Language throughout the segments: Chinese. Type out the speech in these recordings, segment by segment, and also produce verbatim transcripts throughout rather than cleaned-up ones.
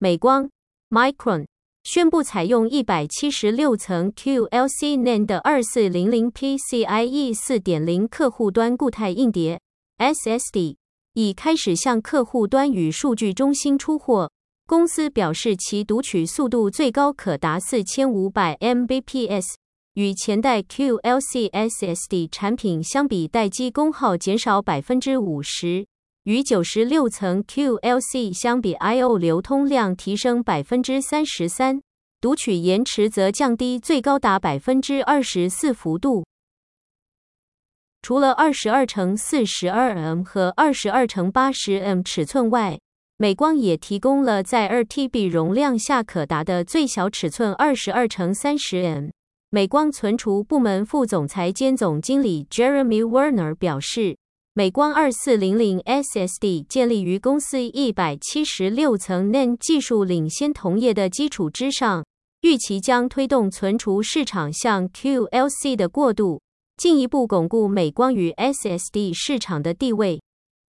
美光 Micron 宣布采用一百七十六层 Q L C N A N D 的二四零零 P C I E 四点零 客户端固态硬碟 S S D， 已开始向客户端与数据中心出货。公司表示其读取速度最高可达 四千五百 M B P S， 与前代 Q L C S S D 产品相比，待机功耗减少 百分之五十， 与九十六层 Q L C 相比 I O 流通量提升 百分之三十三， 读取延迟则降低最高达 百分之二十四 幅度。除了二十二乘四十二 M 和二十二乘八十 M 尺寸外，美光也提供了在 二 T B 容量下可达的最小尺寸二十二乘三十 M。美光存储部门副总裁兼总经理 Jeremy Werner 表示，美光二四零零 S S D 建立于公司一百七十六层 N A N D 技术领先同业的基础之上，预期将推动存储市场向 Q L C 的过渡，进一步巩固美光与 S S D 市场的地位。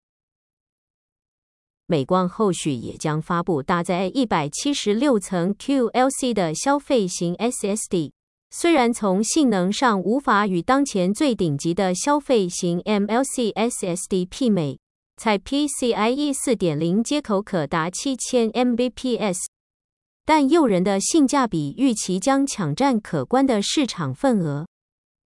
美光后续也将发布搭载一百七十六层 Q L C 的消费型 S S D， 虽然从性能上无法与当前最顶级的消费型 M L C S S D 媲美，采 P C I E 四点零 接口可达 七千 M B P S， 但诱人的性价比预期将抢占可观的市场份额。